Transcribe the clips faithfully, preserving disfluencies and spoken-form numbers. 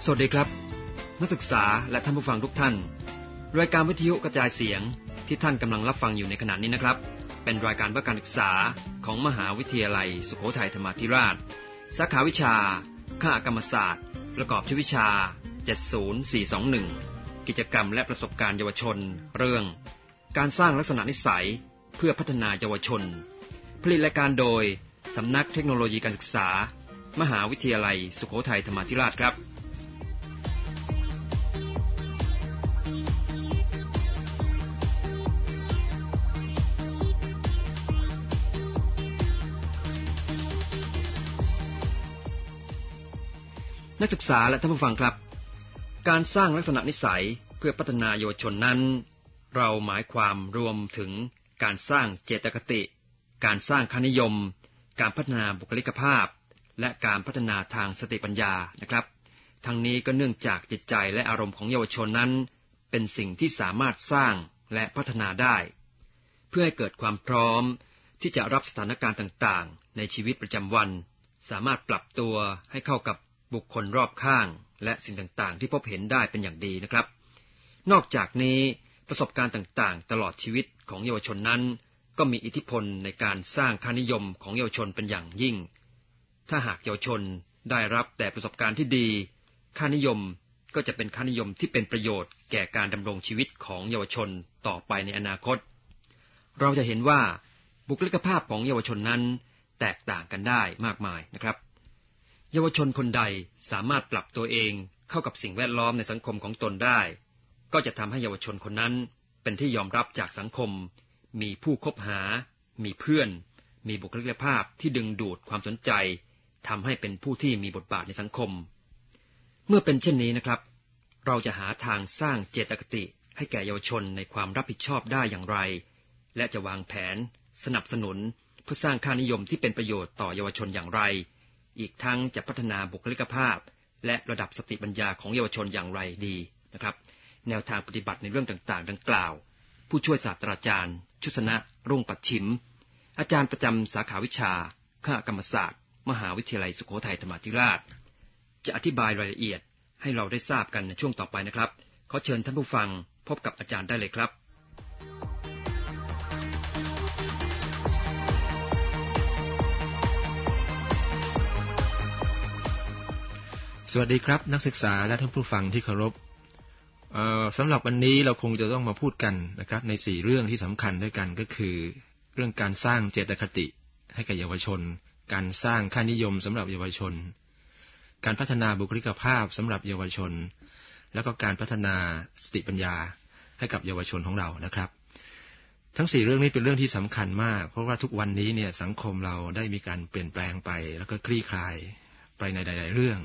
สวัสดีครับนักศึกษาและท่านผู้ฟังทุกท่านรายการวิทยุกระจายเสียงที่ท่านกำลังรับฟังอยู่ในขณะนี้นะครับเป็นรายการเพื่อการศึกษาของมหาวิทยาลัยสุโขทัยธรรมาธิราชสาขาวิชาคหกรรมศาสตร์ประกอบด้วยวิชาเจ็ดศูนย์สี่สองหนึ่งกิจกรรมและประสบการณ์เยาวชนเรื่องการสร้างลักษณะนิสัยเพื่อพัฒนาเยาวชนผลิตรายการโดยสำนักเทคโนโลยีการศึกษามหาวิทยาลัยสุโขทัยธรรมาธิราชครับนักศึกษาและท่านผู้ฟังครับการสร้างลักษณะนิสัยเพื่อพัฒนาเยาวชนนั้นเราหมายความรวมถึงการสร้างเจตคติการสร้างค่านิยมการพัฒนาบุคลิกภาพและการพัฒนาทางสติปัญญานะครับทั้งนี้ก็เนื่องจากจิตใจและอารมณ์ของเยาวชนนั้นเป็นสิ่งที่สามารถสร้างและพัฒนาได้เพื่อให้เกิดความพร้อมที่จะรับสถานการณ์ต่างๆในชีวิตประจำวันสามารถปรับตัวให้เข้ากับบุคคลรอบข้างและสิ่งต่างๆที่พบเห็นได้เป็นอย่างดีนะครับนอกจากนี้ประสบการณ์ต่างๆตลอดชีวิตของเยาวชนนั้นก็มีอิทธิพลในการสร้างค่านิยมของเยาวชนเป็นอย่างยิ่งถ้าหากเยาวชนได้รับแต่ประสบการณ์ที่ดีค่านิยมก็จะเป็นค่านิยมที่เป็นประโยชน์แก่การดำรงชีวิตของเยาวชนต่อไปในอนาคตเราจะเห็นว่าบุคลิกภาพของเยาวชนนั้นแตกต่างกันได้มากมายนะครับเยาวชนคนใดสามารถปรับตัวเองเข้ากับสิ่งแวดล้อมในสังคมของตนได้ก็จะทำให้เยาวชนคนนั้นเป็นที่ยอมรับจากสังคมมีผู้คบหามีเพื่อนมีบุคลิกภาพที่ดึงดูดความสนใจทำให้เป็นผู้ที่มีบทบาทในสังคมเมื่อเป็นเช่นนี้นะครับเราจะหาทางสร้างเจตคติให้แก่เยาวชนในความรับผิดชอบได้อย่างไรและจะวางแผนสนับสนุนเพื่อสร้างค่านิยมที่เป็นประโยชน์ต่อเยาวชนอย่างไรอีกทั้งจะพัฒนาบุคลิกภาพและระดับสติปัญญาของเยาวชนอย่างไรดีนะครับแนวทางปฏิบัติในเรื่องต่างๆดังกล่าวผู้ช่วยศาสตราจารย์ชุสนะรุ่งปัดชิมอาจารย์ประจำสาขาวิชาคหกรรมศาสตร์มหาวิทยาลัยสุโขทัยธรรมาธิราชจะอธิบายรายละเอียดให้เราได้ทราบกันในช่วงต่อไปนะครับขอเชิญท่านผู้ฟังพบกับอาจารย์ได้เลยครับสวัสดีครับนักศึกษาและท่านผู้ฟังที่เคารพสำหรับวันนี้เราคงจะต้องมาพูดกันนะครับในสี่เรื่องที่สำคัญด้วยกันก็คือเรื่องการสร้างเจตคติให้กับเยาวชนการสร้างค่านิยมสำหรับเยาวชนการพัฒนาบุคลิกภาพสำหรับเยาวชนแล้วก็การพัฒนาสติปัญญาให้กับเยาวชนของเรานะครับทั้งสี่เรื่องนี้เป็นเรื่องที่สำคัญมากเพราะว่าทุกวันนี้เนี่ยสังคมเราได้มีการเปลี่ยนแปลงไปแล้วก็คลี่คลายไปในหลายๆเรื่อง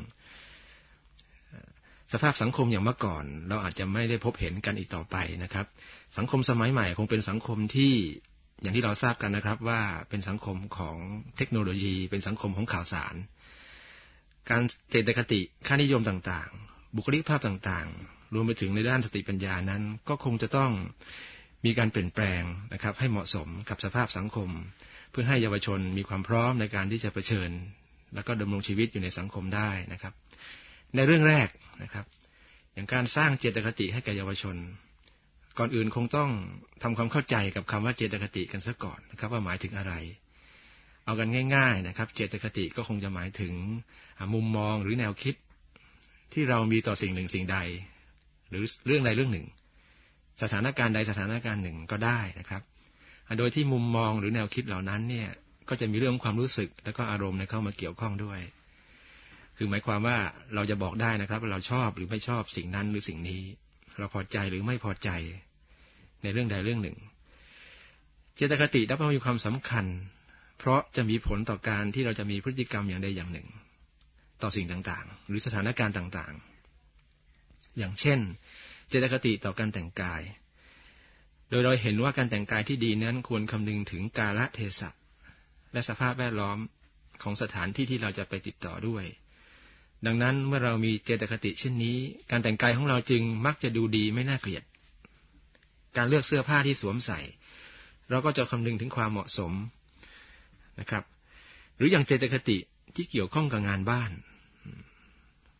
สภาพสังคมอย่างเมื่อก่อนเราอาจจะไม่ได้พบเห็นกันอีกต่อไปนะครับสังคมสมัยใหม่คงเป็นสังคมที่อย่างที่เราทราบกันนะครับว่าเป็นสังคมของเทคโนโลยีเป็นสังคมของข่าวสารการเจตคติค่านิยมต่างๆบุคลิกภาพต่างๆรวมไปถึงในด้านสติปัญญานั้นก็คงจะต้องมีการเปลี่ยนแปลงนะครับให้เหมาะสมกับสภาพสังคมเพื่อให้เยาวชนมีความพร้อมในการที่จะเผชิญแล้วก็ดำรงชีวิตอยู่ในสังคมได้นะครับในเรื่องแรกนะครับอย่างการสร้างเจตคติให้แก่เยาวชนก่อนอื่นคงต้องทำความเข้าใจกับคำว่าเจตคติกันซะก่อนนะครับว่าหมายถึงอะไรเอากันง่ายๆนะครับเจตคติก็คงจะหมายถึงมุมมองหรือแนวคิดที่เรามีต่อสิ่งหนึ่งสิ่งใดหรือเรื่องใดเรื่องหนึ่งสถานการณ์ใดสถานการณ์หนึ่งก็ได้นะครับโดยที่มุมมองหรือแนวคิดเหล่านั้นเนี่ยก็จะมีเรื่องความรู้สึกและก็อารมณ์เข้ามาเกี่ยวข้องด้วยคือหมายความว่าเราจะบอกได้นะครับว่าเราชอบหรือไม่ชอบสิ่งนั้นหรือสิ่งนี้เราพอใจหรือไม่พอใจในเรื่องใดเรื่องหนึ่งเจตคตินับว่ามีความสำคัญเพราะจะมีผลต่อการที่เราจะมีพฤติกรรมอย่างใดอย่างหนึ่งต่อสิ่งต่างๆหรือสถานการณ์ต่างๆอย่างเช่นเจตคติต่อการแต่งกายโดยเราเห็นว่าการแต่งกายที่ดีนั้นควรคำนึงถึงกาลเทศะและสภาพแวดล้อมของสถานที่ที่เราจะไปติดต่อด้วยดังนั้นเมื่อเรามีเจตคติเช่นนี้การแต่งกายของเราจึงมักจะดูดีไม่น่าเกลียดการเลือกเสื้อผ้าที่สวมใส่เราก็จะคำนึงถึงความเหมาะสมนะครับหรืออย่างเจตคติที่เกี่ยวข้องกับงานบ้าน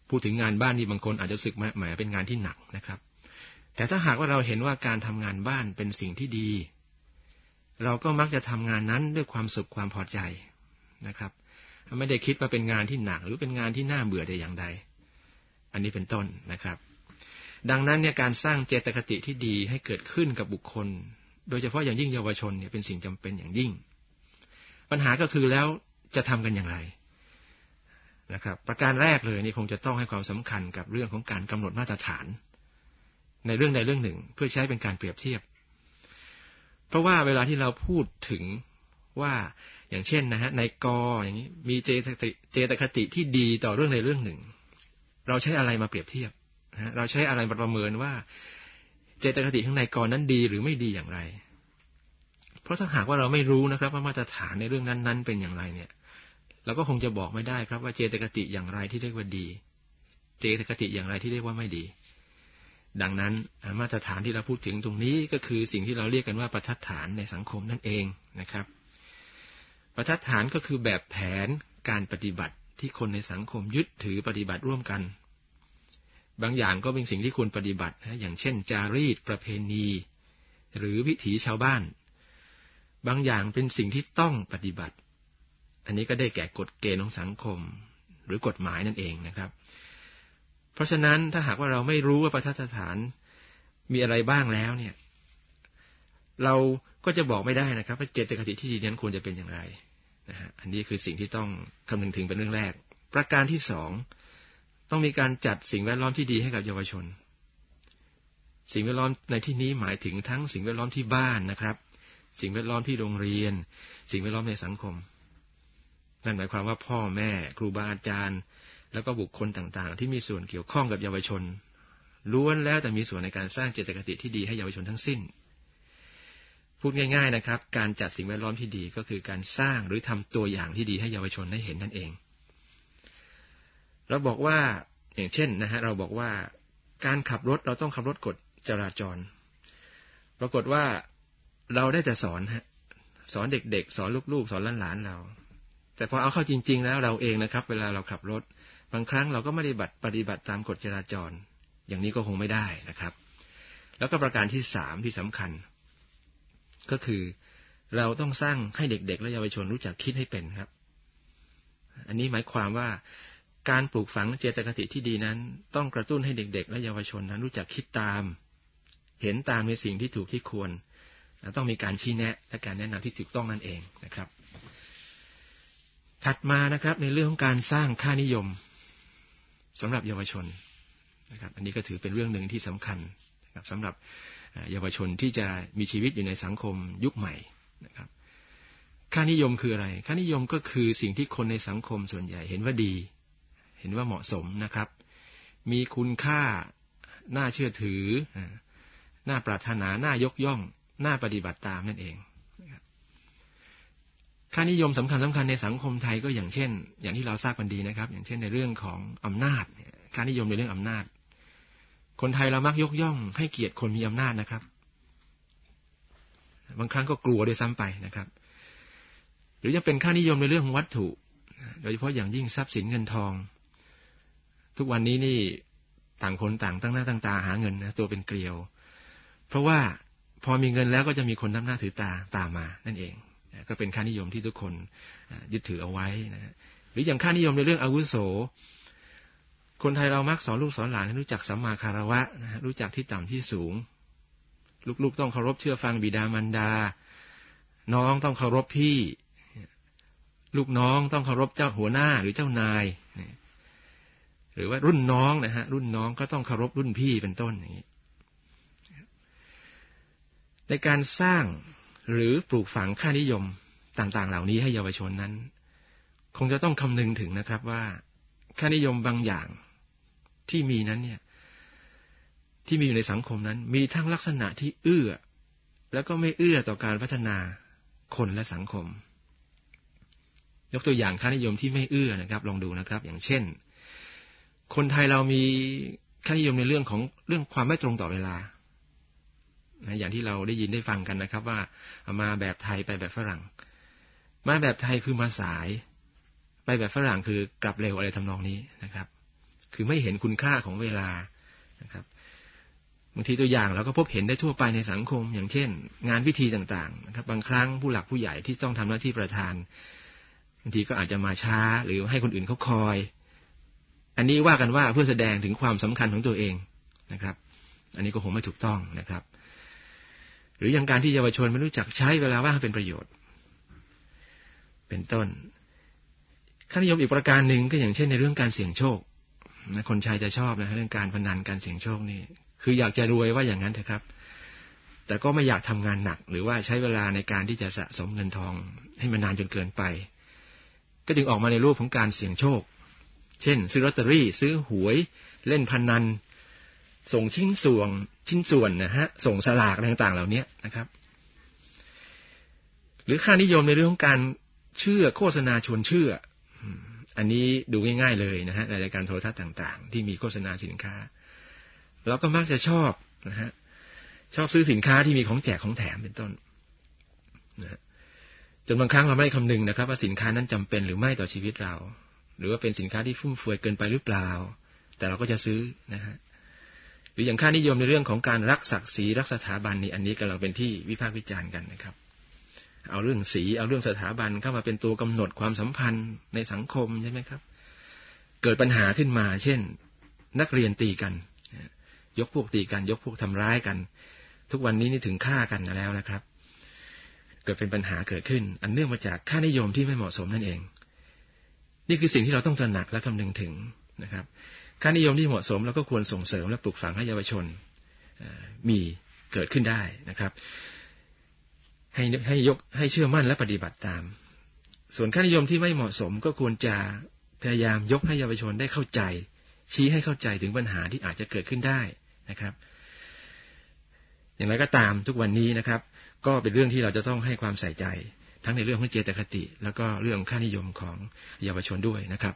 พูดถึงงานบ้านนี่บางคนอาจจะรู้สึกแหมเป็นงานที่หนักนะครับแต่ถ้าหากว่าเราเห็นว่าการทำงานบ้านเป็นสิ่งที่ดีเราก็มักจะทำงานนั้นด้วยความสุขความพอใจนะครับไม่ได้คิดว่าเป็นงานที่หนักหรือเป็นงานที่น่าเบื่อแต่อย่างใดอันนี้เป็นต้นนะครับดังนั้นเนี่ยการสร้างเจตคติที่ดีให้เกิดขึ้นกับบุคคลโดยเฉพาะอย่างยิ่งเยาวชนเนี่ยเป็นสิ่งจำเป็นอย่างยิ่งปัญหาก็คือแล้วจะทำกันอย่างไรนะครับประการแรกเลยนี่คงจะต้องให้ความสำคัญกับเรื่องของการกำหนดมาตรฐานในเรื่องใดเรื่องหนึ่งเพื่อใช้เป็นการเปรียบเทียบเพราะว่าเวลาที่เราพูดถึงว่าอย่างเช่นนะฮะในกออย่างนี้มีเจตคติเจตคติที่ดีต่อเรื่องใดเรื่องหนึ่งเราใช้อะไรมาเปรียบเทียบนะฮะเราใช้อะไรมาประเมินว่าเจตคติข้างในกอนั้นดีหรือไม่ดีอย่างไรเพราะถ้าหากว่าเราไม่รู้นะครับว่ามาตรฐานในเรื่องนั้นๆเป็นอย่างไรเนี่ยเราก็คงจะบอกไม่ได้ครับว่าเจตคติอย่างไรที่เรียกว่าดีเจตคติอย่างไรที่เรียกว่าไม่ดีดังนั้นมาตรฐานที่เราพูดถึงตรงนี้ก็คือสิ่งที่เราเรียกกันว่าบรรทัดฐานในสังคมนั่นเองนะครับบรรทัดฐานก็คือแบบแผนการปฏิบัติที่คนในสังคมยึดถือปฏิบัติร่วมกันบางอย่างก็เป็นสิ่งที่ควรปฏิบัติอย่างเช่นจารีตประเพณีหรือวิถีชาวบ้านบางอย่างเป็นสิ่งที่ต้องปฏิบัติอันนี้ก็ได้แก่กฎเกณฑ์ของสังคมหรือกฎหมายนั่นเองนะครับเพราะฉะนั้นถ้าหากว่าเราไม่รู้ว่าบรรทัดฐานมีอะไรบ้างแล้วเนี่ยเราก็จะบอกไม่ได้นะครับว่าเจตคติที่ดีนั้นควรจะเป็นอย่างไรนะฮะอันนี้คือสิ่งที่ต้องคำนึงถึงเป็นเรื่องแรกประการที่สองต้องมีการจัดสิ่งแวดล้อมที่ดีให้กับเยาวชนสิ่งแวดล้อมในที่นี้หมายถึงทั้งสิ่งแวดล้อมที่บ้านนะครับสิ่งแวดล้อมที่โรงเรียนสิ่งแวดล้อมในสังคมนั่นหมายความว่าพ่อแม่ครูบาอาจารย์แล้วก็บุคคลต่างๆที่มีส่วนเกี่ยวข้องกับเยาวชนล้วนแล้วแต่มีส่วนในการสร้างเจตคติที่ดีให้เยาวชนทั้งสิ้นพูดง่ายๆนะครับการจัดสิ่งแวดล้อมที่ดีก็คือการสร้างหรือทำตัวอย่างที่ดีให้เยาวชนได้เห็นนั่นเองเราบอกว่าอย่างเช่นนะฮะเราบอกว่าการขับรถเราต้องขับรถกฎจราจรปรากฏว่าเราได้แต่สอนฮะสอนเด็กๆสอนลูกๆสอนหลานๆเราแต่พอเอาเข้าจริงๆแล้วเราเองนะครับเวลาเราขับรถบางครั้งเราก็ไม่ได้ปฏิบัติตามกฎจราจรอย่างนี้ก็คงไม่ได้นะครับแล้วก็ประการที่สามที่สำคัญก็คือเราต้องสร้างให้เด็กๆและเยาวชนรู้จักคิดให้เป็นครับอันนี้หมายความว่าการปลูกฝังเจตคติที่ดีนั้นต้องกระตุ้นให้เด็กๆและเยาวชนนั้นรู้จักคิดตามเห็นตามในสิ่งที่ถูกที่ควรต้องมีการชี้แนะและการแนะนำที่ถูกต้องนั่นเองนะครับถัดมานะครับในเรื่องของการสร้างค่านิยมสำหรับเยาวชนนะครับอันนี้ก็ถือเป็นเรื่องหนึ่งที่สำคัญนะครับสำหรับเยาวชนที่จะมีชีวิตอยู่ในสังคมยุคใหม่นะครับค่านิยมคืออะไรค่านิยมก็คือสิ่งที่คนในสังคมส่วนใหญ่เห็นว่าดีเห็นว่าเหมาะสมนะครับมีคุณค่าน่าเชื่อถือน่าปรารถนาน่ายกย่องน่าปฏิบัติตามนั่นเองค่านิยมสำคัญสำคัญในสังคมไทยก็อย่างเช่นอย่างที่เราทราบกันดีนะครับอย่างเช่นในเรื่องของอำนาจค่านิยมในเรื่องอำนาจคนไทยเรามักยกย่องให้เกียรติคนมีอำนาจนะครับบางครั้งก็กลัวด้วยซ้ำไปนะครับหรือจะเป็นค่านิยมในเรื่องของวัตถุโดยเฉพาะอย่างยิ่งทรัพย์สินเงินทองทุกวันนี้นี่ต่างคนต่างตั้งหน้าตั้งตาหาเงินนะตัวเป็นเกลียวเพราะว่าพอมีเงินแล้วก็จะมีคนนับหน้าถือตาตามมานั่นเองก็เป็นค่านิยมที่ทุกคนยึดถือเอาไว้นะหรืออย่างค่านิยมในเรื่องอาวุโสคนไทยเรามักสอนลูกสอนหลานให้รู้จักสัมมาคารวะนะฮะรู้จักที่ต่ำที่สูงลูกๆต้องเคารพเชื่อฟังบิดามารดาน้องต้องเคารพพี่ลูกน้องต้องเคารพเจ้าหัวหน้าหรือเจ้านายหรือว่ารุ่นน้องนะฮะรุ่นน้องก็ต้องเคารพรุ่นพี่เป็นต้นอย่างนี้ในการสร้างหรือปลูกฝังค่านิยมต่างๆเหล่านี้ให้เยาวชนนั้นคงจะต้องคำนึงถึงนะครับว่าค่านิยมบางอย่างที่มีนั้นเนี่ยที่มีอยู่ในสังคมนั้นมีทั้งลักษณะที่เอื้อแล้วก็ไม่เอื้อต่อการพัฒนาคนและสังคมยกตัวอย่างค่านิยมที่ไม่เอื้อนะครับลองดูนะครับอย่างเช่นคนไทยเรามีค่านิยมในเรื่องของเรื่องความไม่ตรงต่อเวลาอย่างที่เราได้ยินได้ฟังกันนะครับว่ามาแบบไทยไปแบบฝรั่งมาแบบไทยคือมาสายไปแบบฝรั่งคือกลับเร็วอะไรทำนองนี้นะครับคือไม่เห็นคุณค่าของเวลานะครับบางทีตัวอย่างเราก็พบเห็นได้ทั่วไปในสังคมอย่างเช่นงานพิธีต่างๆนะครับบางครั้งผู้หลักผู้ใหญ่ที่ต้องทำหน้าที่ประธานบางทีก็อาจจะมาช้าหรือให้คนอื่นเขาคอยอันนี้ว่ากันว่าเพื่อแสดงถึงความสำคัญของตัวเองนะครับอันนี้ก็คงไม่ถูกต้องนะครับหรืออย่างการที่เยาวชนไม่รู้จักใช้เวลาว่างเป็นประโยชน์เป็นต้นค่านิยมอีกประการหนึ่งก็อย่างเช่นในเรื่องการเสี่ยงโชคคนชายจะชอบนะเรื่องการพนันการเสี่ยงโชคนี่คืออยากจะรวยว่าอย่างนั้นเถอะครับแต่ก็ไม่อยากทำงานหนักหรือว่าใช้เวลาในการที่จะสะสมเงินทองให้มันนานจนเกินไปก็จึงออกมาในรูปของการเสี่ยงโชคเช่นซื้อลอตเตอรี่ซื้อหวยเล่นพนันส่งชิ้นส่วนชิ้นส่วนนะฮะส่งสลากอะไรต่างๆเหล่านี้นะครับหรือค่านิยมในเรื่องของการเชื่อโฆษณาชวนเชื่ออันนี้ดูง่ายๆเลยนะฮะในรายการโทรทัศน์ต่างๆที่มีโฆษณาสินค้าเราก็มักจะชอบนะฮะชอบซื้อสินค้าที่มีของแจกของแถมเป็นต้นนะจนบางครั้งเราไม่ได้คำนึงนะครับว่าสินค้านั้นจำเป็นหรือไม่ต่อชีวิตเราหรือว่าเป็นสินค้าที่ฟุ่มเฟือยเกินไปหรือเปล่าแต่เราก็จะซื้อนะฮะหรืออย่างค่านิยมในเรื่องของการรักศักดิ์ศรีรักสถาบันนี่อันนี้กำลังเป็นที่วิพากษ์วิจารณ์กันนะครับเอาเรื่องสีเอาเรื่องสถาบันเข้ามาเป็นตัวกำหนดความสัมพันธ์ในสังคมใช่ไหมครับเกิดปัญหาขึ้นมาเช่นนักเรียนตีกันยกพวกตีกันยกพวกทำร้ายกันทุกวันนี้นี่ถึงฆ่ากันแล้วนะครับเกิดเป็นปัญหาเกิดขึ้นอันเนื่องมาจากค่านิยมที่ไม่เหมาะสมนั่นเองนี่คือสิ่งที่เราต้องตระหนักและคำนึงถึงนะครับค่านิยมที่เหมาะสมเราก็ควรส่งเสริมและปลูกฝังให้เยาวชนมีเกิดขึ้นได้นะครับให้ให้ยกให้เชื่อมั่นและปฏิบัติตามส่วนค่านิยมที่ไม่เหมาะสมก็ควรจะพยายามยกให้เยาวชนได้เข้าใจชี้ให้เข้าใจถึงปัญหาที่อาจจะเกิดขึ้นได้นะครับอย่างไรก็ตามทุกวันนี้นะครับก็เป็นเรื่องที่เราจะต้องให้ความใส่ใจทั้งในเรื่องของเจตคติแล้วก็เรื่องค่านิยมของเยาวชนด้วยนะครับ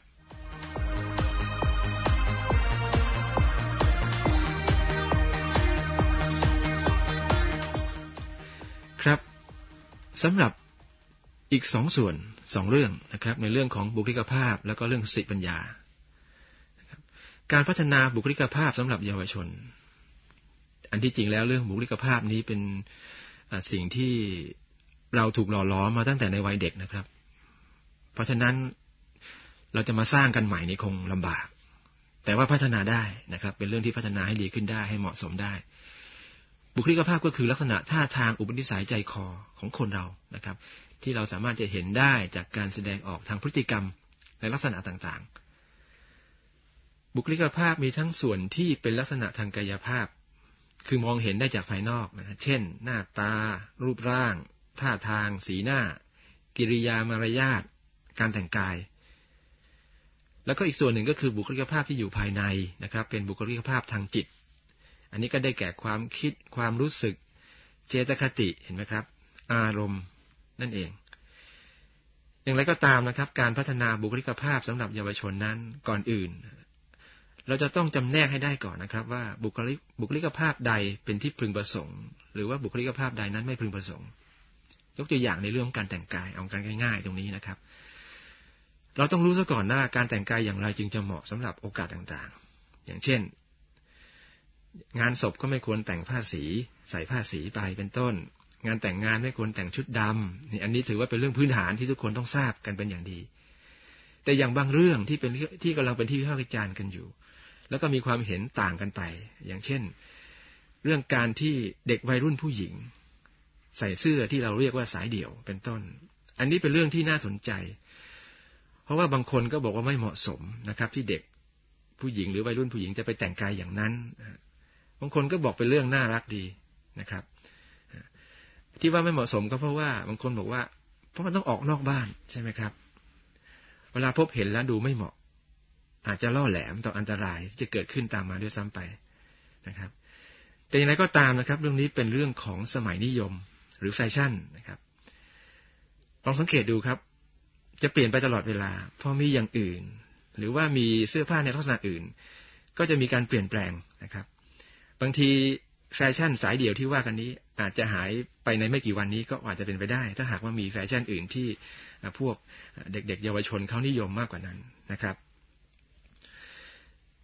ครับสำหรับอีกสองส่วนสองเรื่องนะครับในเรื่องของบุคลิกภาพแล้วก็เรื่องสติปัญญาการพัฒนาบุคลิกภาพสำหรับเยาวชนอันที่จริงแล้วเรื่องบุคลิกภาพนี้เป็นสิ่งที่เราถูกหล่อหลอมมาตั้งแต่ในวัยเด็กนะครับเพราะฉะนั้นเราจะมาสร้างกันใหม่นี่คงลำบากแต่ว่าพัฒนาได้นะครับเป็นเรื่องที่พัฒนาให้ดีขึ้นได้ให้เหมาะสมได้บุคลิกภาพก็คือลักษณะท่าทางอุปนิสัยใจคอของคนเรานะครับที่เราสามารถจะเห็นได้จากการแสดงออกทางพฤติกรรมในลักษณะต่างๆบุคลิกภาพมีทั้งส่วนที่เป็นลักษณะทางกายภาพคือมองเห็นได้จากภายนอกนะเช่นหน้าตารูปร่างท่าทางสีหน้ากิริยามารยาทการแต่งกายแล้วก็อีกส่วนหนึ่งก็คือบุคลิกภาพที่อยู่ภายในนะครับเป็นบุคลิกภาพทางจิตอันนี้ก็ได้แก่ความคิดความรู้สึกเจตคติเห็นไหมครับอารมณ์นั่นเองอย่างไรก็ตามนะครับการพัฒนาบุคลิกภาพสำหรับเยาวชนนั้นก่อนอื่นเราจะต้องจำแนกให้ได้ก่อนนะครับว่าบุคลิกบุคลิกภาพใดเป็นที่พึงประสงค์หรือว่าบุคลิกภาพใดนั้นไม่พึงประสงค์ยกตัวอย่างในเรื่องการแต่งกายเอากันง่ายๆตรงนี้นะครับเราต้องรู้ซะก่อนว่าการแต่งกายอย่างไรจึงจะเหมาะสำหรับโอกาสต่างๆอย่างเช่นงานศพก็ไม่ควรแต่งผ้าสีใส่ผ้าสีไปเป็นต้นงานแต่งงานไม่ควรแต่งชุดดำนี่อันนี้ถือว่าเป็นเรื่องพื้นฐานที่ทุกคนต้องทราบกันเป็นอย่างดีแต่อย่างบางเรื่องที่เป็นที่กำลังเป็นที่วิพากษ์วิจารณ์กันอยู่แล้วก็มีความเห็นต่างกันไปอย่างเช่นเรื่องการที่เด็กวัยรุ่นผู้หญิงใส่เสื้อที่เราเรียกว่าสายเดี่ยวเป็นต้นอันนี้เป็นเรื่องที่น่าสนใจเพราะว่าบางคนก็บอกว่าไม่เหมาะสมนะครับที่เด็กผู้หญิงหรือวัยรุ่นผู้หญิงจะไปแต่งกายอย่างนั้นบางคนก็บอกเป็นเรื่องน่ารักดีนะครับที่ว่าไม่เหมาะสมก็เพราะว่าบางคนบอกว่าเพราะมันต้องออกนอกบ้านใช่ไหมครับเวลาพบเห็นแล้วดูไม่เหมาะอาจจะล่อแหลมต่ออันตรายที่จะเกิดขึ้นตามมาด้วยซ้ำไปนะครับแต่อย่างไรก็ตามนะครับเรื่องนี้เป็นเรื่องของสมัยนิยมหรือแฟชั่นนะครับลองสังเกตดูครับจะเปลี่ยนไปตลอดเวลาพอมีอย่างอื่นหรือว่ามีเสื้อผ้าในลักษณะอื่นก็จะมีการเปลี่ยนแปลงนะครับบางทีแฟชั่นสายเดี่ยวที่ว่ากันนี้อาจจะหายไปในไม่กี่วันนี้ก็อาจจะเป็นไปได้ถ้าหากว่ามีแฟชั่นอื่นที่พวกเด็กๆเยาวชนเขานิยมมากกว่านั้นนะครับ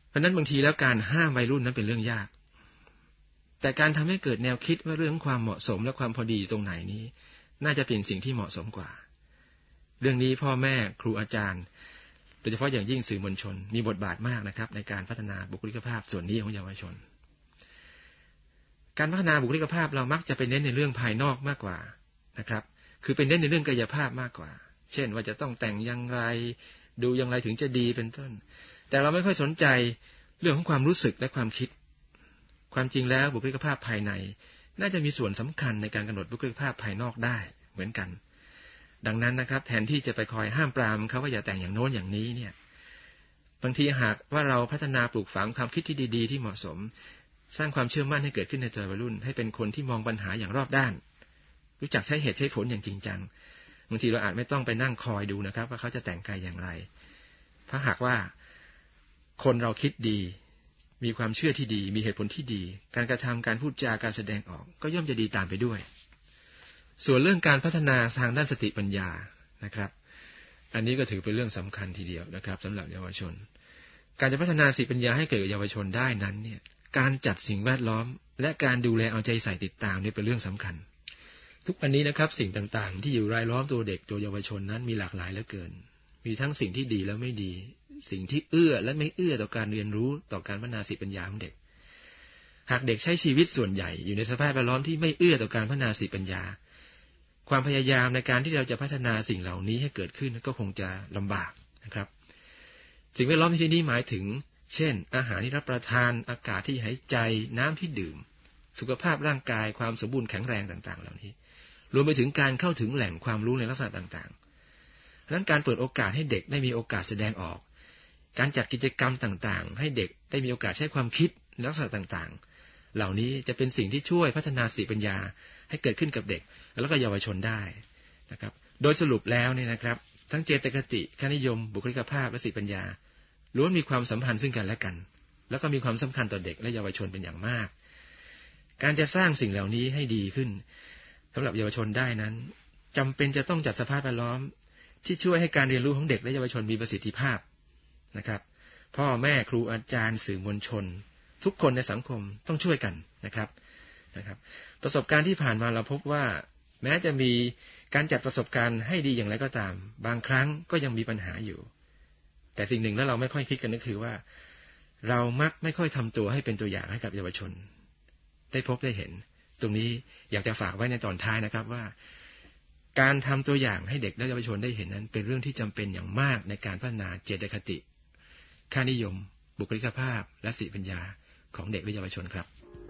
เพราะนั้นบางทีแล้วการห้ามวัยรุ่นนั้นเป็นเรื่องยากแต่การทำให้เกิดแนวคิดว่าเรื่องความเหมาะสมและความพอดีตรงไหนนี้น่าจะเป็นสิ่งที่เหมาะสมกว่าเรื่องนี้พ่อแม่ครูอาจารย์โดยเฉพาะอย่างยิ่งสื่อมวลชนมีบทบาทมากนะครับในการพัฒนาบุคลิกภาพส่วนนี้ของเยาวชนการพัฒนาบุคลิกภาพเรามักจะไปเน้นในเรื่องภายนอกมากกว่านะครับคือเป็นเน้นในเรื่องกายภาพมากกว่าเช่นว่าจะต้องแต่งอย่างไรดูอย่างไรถึงจะดีเป็นต้นแต่เราไม่ค่อยสนใจเรื่องของความรู้สึกและความคิดความจริงแล้วบุคลิกภาพภายในน่าจะมีส่วนสำคัญในการกำหนดบุคลิกภาพภายนอกได้เหมือนกันดังนั้นนะครับแทนที่จะไปคอยห้ามปรามเขาว่าอย่าแต่งอย่างโน้นอย่างนี้เนี่ยบางทีหากว่าเราพัฒนาปลูกฝังความคิดที่ดีๆที่เหมาะสมสร้างความเชื่อมั่นให้เกิดขึ้นในใจวัยรุ่นให้เป็นคนที่มองปัญหาอย่างรอบด้านรู้จักใช้เหตุใช้ผลอย่างจริงจังบางทีเราอาจไม่ต้องไปนั่งคอยดูนะครับว่าเขาจะแต่งกายอย่างไรถ้าหากว่าคนเราคิดดีมีความเชื่อที่ดีมีเหตุผลที่ดีการกระทำการพูดจาการแสดงออกก็ย่อมจะดีตามไปด้วยส่วนเรื่องการพัฒนาทางด้านสติปัญญานะครับอันนี้ก็ถือเป็นเรื่องสำคัญทีเดียวนะครับสำหรับเยาวชนการจะพัฒนาสติปัญญาให้เกิดกับเยาวชนได้นั้นเนี่ยการจัดสิ่งแวดล้อมและการดูแลเอาใจใส่ติดตามนี่เป็นเรื่องสำคัญทุกวันนี้นะครับสิ่งต่างๆที่อยู่รายล้อมตัวเด็กตัวเยาวชนนั้นมีหลากหลายเหลือเกินมีทั้งสิ่งที่ดีและไม่ดีสิ่งที่เอื้อและไม่เอื้อต่อการเรียนรู้ต่อการพัฒนาสติปัญญาของเด็กหากเด็กใช้ชีวิตส่วนใหญ่อยู่ในสภาพแวดล้อมที่ไม่เอื้อต่อการพัฒนาสติปัญญาความพยายามในการที่เราจะพัฒนาสิ่งเหล่านี้ให้เกิดขึ้นก็คงจะลำบากนะครับสิ่งแวดล้อมที่นี้หมายถึงเช่นอาหารที่รับประทานอากาศที่หายใจน้ำที่ดื่มสุขภาพร่างกายความสมบูรณ์แข็งแรงต่างๆเหล่านี้รวมไปถึงการเข้าถึงแหล่งความรู้ในลักษณะต่างๆดังนั้นการเปิดโอกาสให้เด็กได้มีโอกาสแสดงออกการจัดกิจกรรมต่างๆให้เด็กได้มีโอกาสใช้ความคิดในลักษณะต่างๆเหล่านี้จะเป็นสิ่งที่ช่วยพัฒนาสติปัญญาให้เกิดขึ้นกับเด็กแล้วก็เยาวชนได้นะครับโดยสรุปแล้วเนี่ยนะครับทั้งเจตคติค่านิยมบุคลิกภาพและสติปัญญาล้วนมีความสัมพันธ์ซึ่งกันและกันแล้วก็มีความสำคัญต่อเด็กและเยาวชนเป็นอย่างมากการจะสร้างสิ่งเหล่านี้ให้ดีขึ้นสำหรับเยาวชนได้นั้นจำเป็นจะต้องจัดสภาพแวดล้อมที่ช่วยให้การเรียนรู้ของเด็กและเยาวชนมีประสิทธิภาพนะครับพ่อแม่ครูอาจารย์สื่อมวลชนทุกคนในสังคมต้องช่วยกันนะครับนะครับประสบการณ์ที่ผ่านมาเราพบว่าแม้จะมีการจัดประสบการณ์ให้ดีอย่างไรก็ตามบางครั้งก็ยังมีปัญหาอยู่แต่สิ่งหนึ่งแล้วเราไม่ค่อยคิดกันก็คือว่าเรามักไม่ค่อยทำตัวให้เป็นตัวอย่างให้กับเยาวชนได้พบได้เห็นตรงนี้อยากจะฝากไว้ในตอนท้ายนะครับว่าการทำตัวอย่างให้เด็กและเยาวชนได้เห็นนั้นเป็นเรื่องที่จำเป็นอย่างมากในการพัฒนาเจตคติค่านิยมบุคลิกภาพและสติปัญญาของเด็กและเยาวชนครับ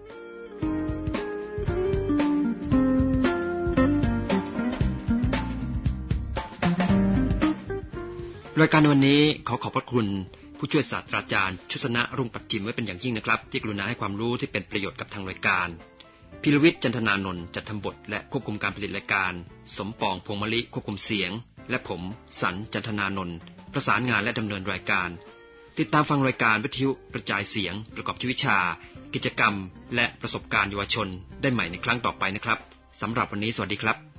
รายการวันนี้ขอขอบพระคุณผู้ช่วยศาสตราจารย์ชุสนะรุ่งปัจจิมไว้เป็นอย่างยิ่งนะครับที่กรุณาให้ความรู้ที่เป็นประโยชน์กับทางรายการพิรวิทย์จันทนานนท์จัดทำบทและควบคุมการผลิตรายการสมปองพวงมะลิควบคุมเสียงและผมสันจันทนานนท์ประสานงานและดำเนินรายการติดตามฟังรายการวิทยุกระจายเสียงประกอบชีวิตวิชากิจกรรมและประสบการณ์เยาวชนได้ใหม่ในครั้งต่อไปนะครับสำหรับวันนี้สวัสดีครับ